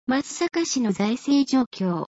松阪市の財政状況。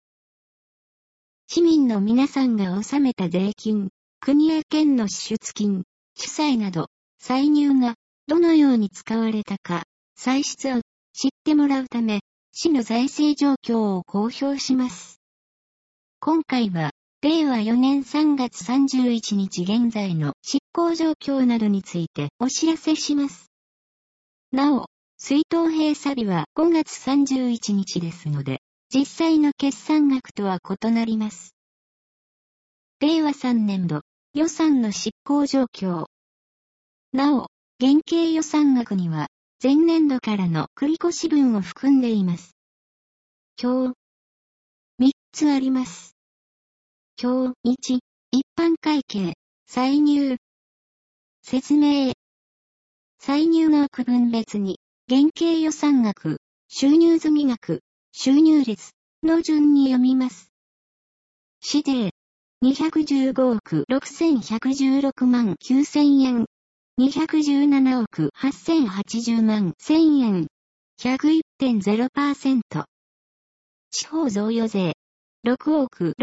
市民の皆さんが納めた税金、国や県の支出金、主債など、歳入がどのように使われたか、歳出を知ってもらうため、市の財政状況を公表します。今回は、令和4年3月31日現在の執行状況などについてお知らせします。なお、出納閉鎖日は5月31日ですので、実際の決算額とは異なります。令和3年度予算の執行状況。なお、現計予算額には前年度からの繰越分を含んでいます。表3つあります。表1、一般会計、歳入。説明。歳入の区分別に、現計予算額、収入済額、収入率の順に読みます。市税、215億6116万9000円。217億8080万1000円。101.0%。地方贈与税、6億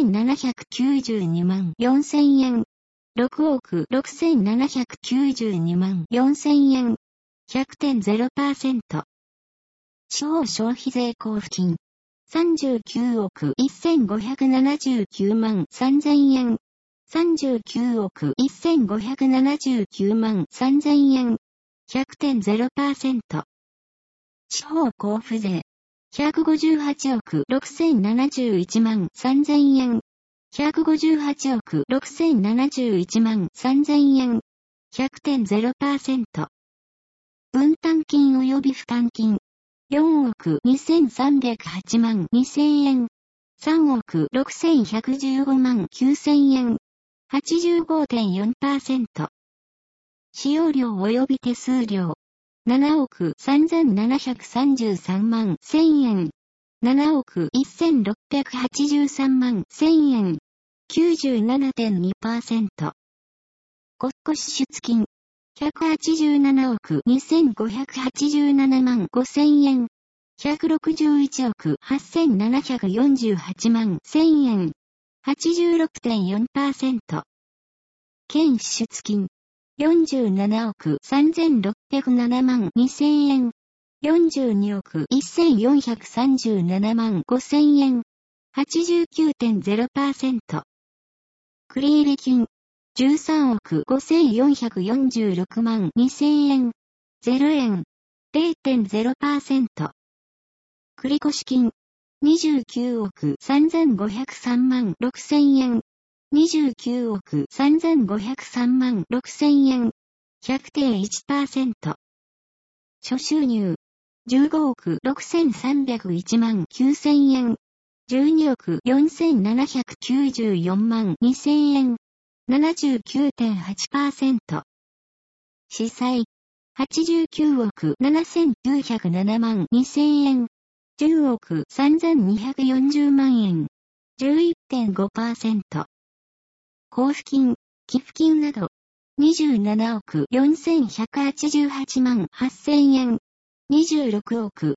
6792万4000円。6億6792万4000円。100.0%。地方消費税交付金、39億1579万3000円。39億1579万3000円。100.0%。地方交付税、158億6071万3000円。158億6071万3000円。100.0%。分担金及び負担金、4億2308万2000円。3億6115万9000円。85.4%。使用料及び手数料、7億3733万1000円。7億1683万1000円。97.2%。国庫支出金、187億2587万5000円。161億8748万1000円。86.4%。県支出金、47億3607万2000円。42億1437万5000円。89.0%。繰入金、13億5446万2000円。0円。0.0%。繰越金、29億3503万6000円。29億3503万6000円。100.1%。諸収入、15億6301万9000円。12億4794万2000円。79.8%。支債、89億7907万2000円。10億3240万円。11.5%。交付金、寄付金など、27億4188万8000円。26億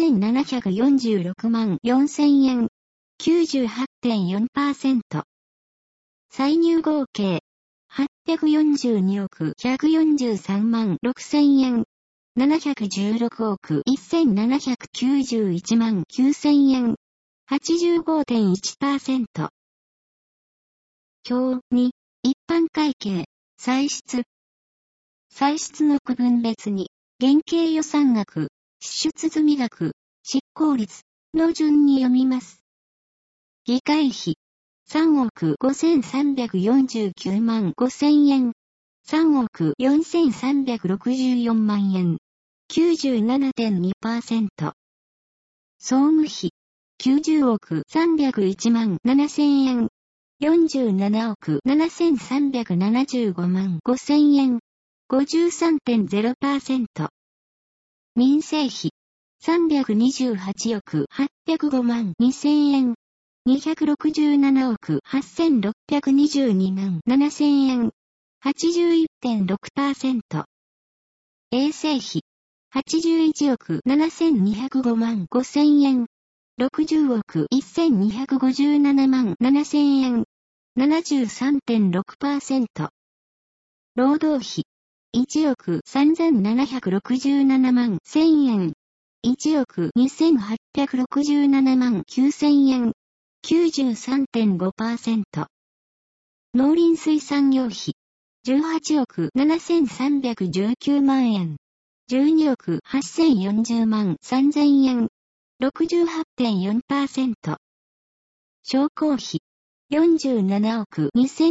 9746万4000円。98.4%。歳入合計、842億143万6000円。716億1791万9000円。85.1%。表2、一般会計、歳出。歳出の区分別に、現計予算額、支出済額、執行率の順に読みます。議会費、3億5349万5000円。3億4364万円。97.2%。総務費、90億301万7000円。47億7375万5000円。53.0%。民生費、328億805万2000円。267億8622万7000円。81.6%。衛生費、 81億7205万5000円。60億1257万7000円。73.6%。労働費。1億3767万1000円。1億2867万9000円。93.5%。農林水産業費。18億7319万円。12億8040万3000円。68.4%。商工費。47億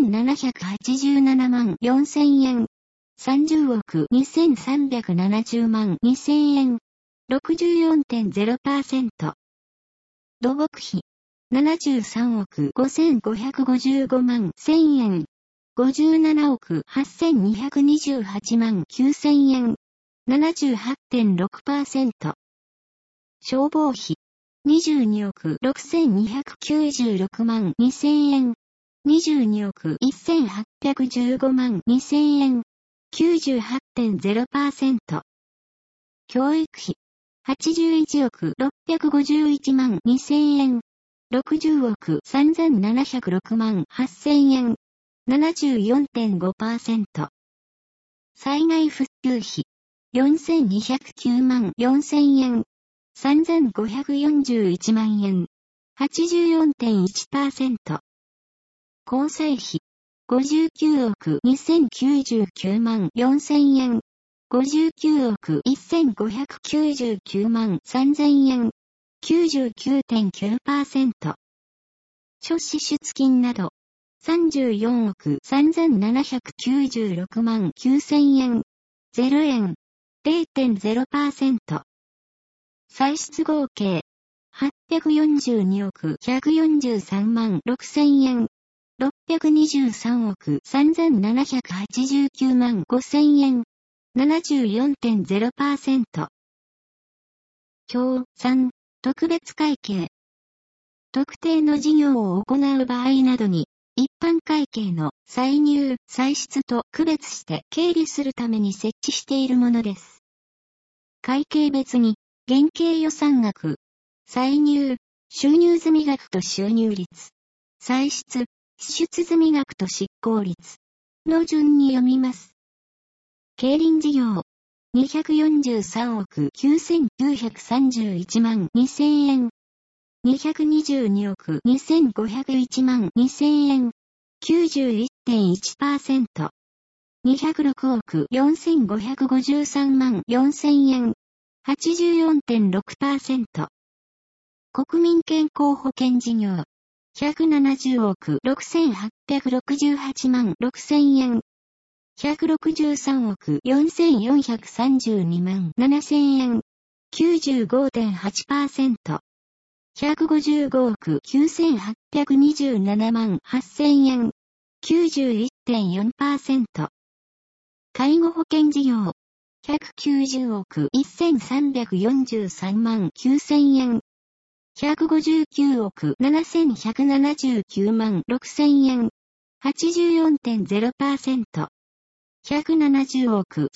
2787万4000円。30億2370万2000円。64.0%。土木費。73億5555万1000円。57億8228万9000円。78.6%。消防費。22億6296万2000円。22億1815万2000円。98.0%。教育費。81億651万2000円。60億3706万8000円。74.5%。災害復旧費。4209万4000円。3541万円。84.1%。交際費。59億2099万4000円。59億1599万3000円。99.9%。諸支出金など。34億3796万9000円。0円。0.0%。歳出合計。842億143万6000円。623億3789万5000円。74.0%。表3、特別会計。特定の事業を行う場合などに、一般会計の歳入、歳出と区別して経理するために設置しているものです。会計別に、現計予算額、歳入、収入済額と収入率、歳出、支出済額と執行率の順に読みます。競輪事業、243億9931万2000円。222億2501万2000円。91.1%。206億4553万4000円。84.6%。国民健康保険事業。170億6868万6000円。163億4432万7000円。95.8%。155億9827万8000円。91.4%。介護保険事業。190億1343万9000円。159億7179万6000円。84.0%。170億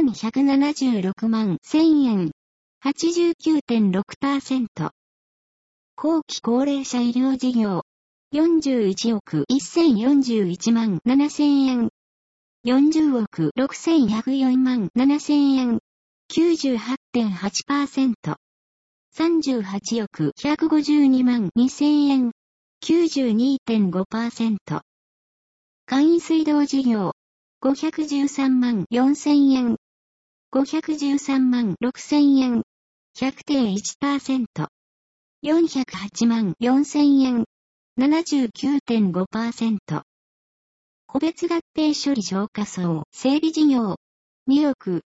3176万1000円。89.6%。後期高齢者医療事業。41億1041万7000円。40億6104万7000円。98.8%。38億152万2000円。92.5%。簡易水道事業。513万4000円。513万6000円。100.1%。408万4000円。79.5%。個別合併処理消火槽整備事業。2億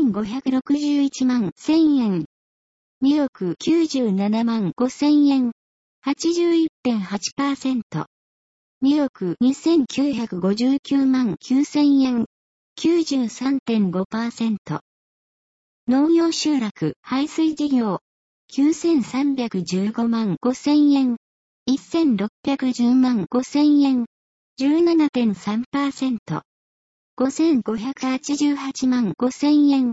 4561万1000円。2億97万5000円。81.8%。2億2959万9000円。93.5%。農業集落排水事業。9315万5000円。1610万5000円。17.3%。5588万5000円。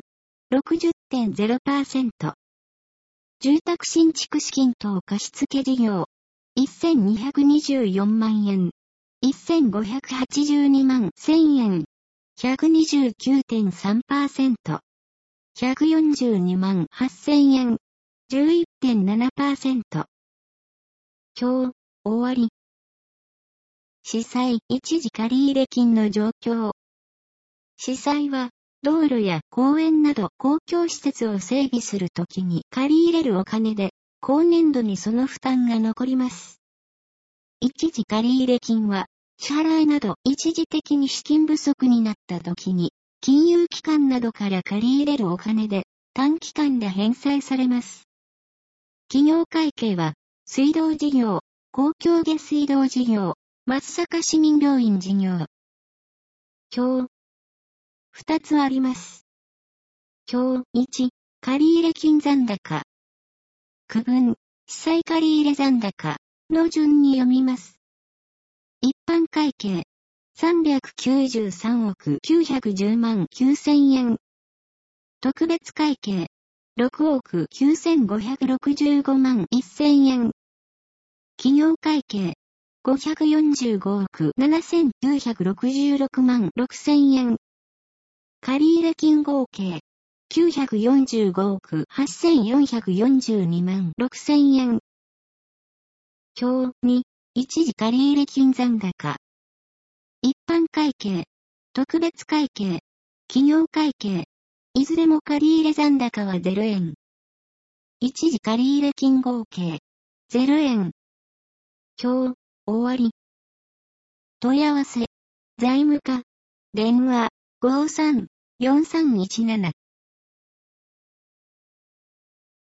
60.0%。住宅新築資金等貸付事業。1224万円。1582万1000円。129.3%。142万8000円。11.7%。今日、終わり。市債一時借入金の状況。市債は、道路や公園など公共施設を整備するときに借り入れるお金で、今年度にその負担が残ります。一時借入金は、支払いなど一時的に資金不足になったときに、金融機関などから借り入れるお金で、短期間で返済されます。企業会計は、水道事業、公共下水道事業、松阪市民病院事業。今日、2つあります。今日1、借入金残高。区分、市債借入残高の順に読みます。一般会計、393億910万9000円。特別会計、6億9565万1000円。企業会計、545億7966万6000円。借入金合計、945億8442万6000円。今日2、一時借入金残高。一般会計、特別会計、企業会計、いずれも借入残高は0円。一時借入金合計、0円。今日、終わり。問い合わせ、財務課、電話、53-4317